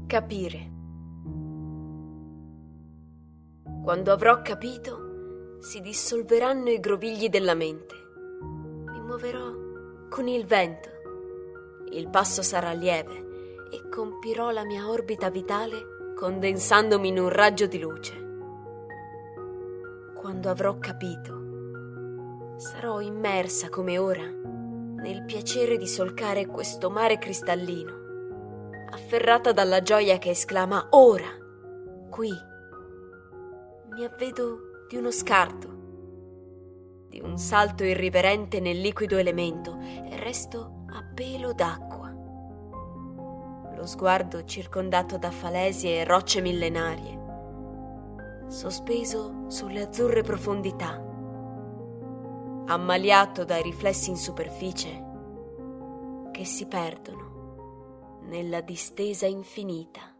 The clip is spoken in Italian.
Capire. Quando avrò capito, si dissolveranno i grovigli della mente. Mi muoverò con il vento. Il passo sarà lieve e compirò la mia orbita vitale condensandomi in un raggio di luce. Quando avrò capito, sarò immersa come ora nel piacere di solcare questo mare cristallino, afferrata dalla gioia che esclama ora, qui. Mi avvedo di uno scarto, di un salto irriverente nel liquido elemento e resto a pelo d'acqua. Lo sguardo circondato da falesie e rocce millenarie, sospeso sulle azzurre profondità, ammaliato dai riflessi in superficie che si perdono nella distesa infinita.